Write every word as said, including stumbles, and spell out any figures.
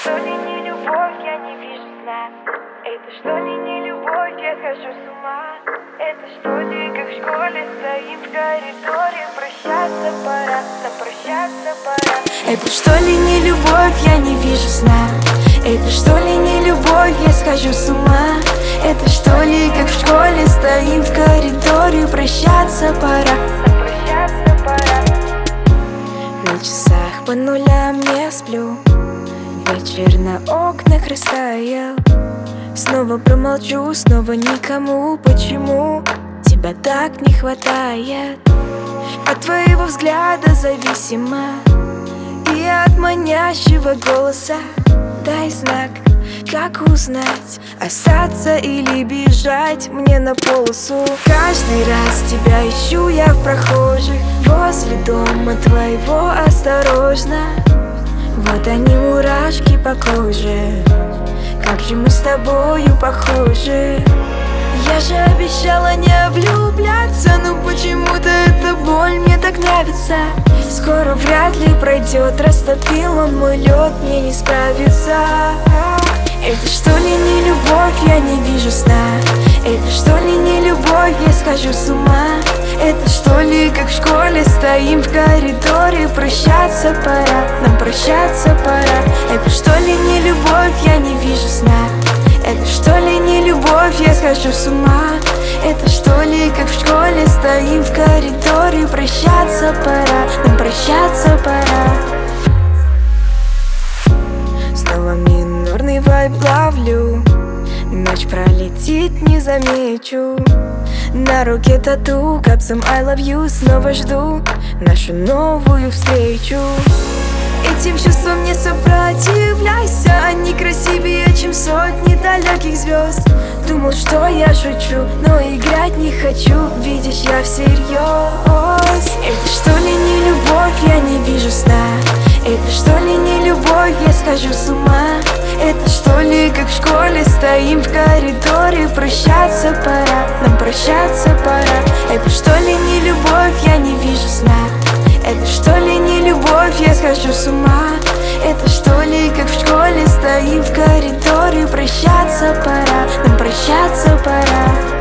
что ли не любовь, я не вижу сна. Это что ли не любовь, я хожу с ума. Это что ли, как в школе стоим в коридоре. Прощаться пора, нам прощаться пора. Это что ли не любовь, я не вижу сна. Это что ли не любовь, я схожу с ума. Это что ли, как в школе стоим в коридоре. Прощаться пора, Нам прощаться пора. на часах по нулям не сплю. Вечер на окнах растаял. Снова промолчу, снова никому. Почему тебя так не хватает? От твоего взгляда зависимо и от манящего голоса. Дай знак, как узнать, остаться или бежать мне на полосу. Каждый раз тебя ищу я в прохожих, возле дома твоего осторожно. Вот они, мурашки по коже, как же мы с тобою похожи. Я же обещала не влюбляться, но почему-то эта боль мне так нравится. Скоро вряд ли пройдет, растопил он мой лед, мне не справиться. Это что ли не любовь, я не вижу сна. Это что ли не любовь, я схожу с ума. Это что ли, как в школе стоим в коридоре. Прощаться пора, нам прощаться пора. Это что ли не любовь, я не вижу сна. Это что ли не любовь, я схожу с ума. Это что ли, как в школе стоим в коридоре. Прощаться пора, нам прощаться пора. Снова минорный вайб ловлю. Ночь пролетит, не замечу. На руке тату, капсом I love you. Снова жду нашу новую встречу. Этим чувствам не сопротивляйся. Они красивее, чем сотни далеких звезд. Думал, что я шучу, но играть не хочу. Видишь, я всерьез. Это что ли не любовь, я не вижу сна. Это что ли не любовь, я схожу с ума. Это что ли, как в школе стоим в коридоре. Прощаться пора, нам прощаться пора. Это что ли не любовь, я не вижу сна. Это что ли не любовь, я схожу с ума. Это что ли, как в школе стоим в коридоре. Прощаться пора, нам прощаться пора.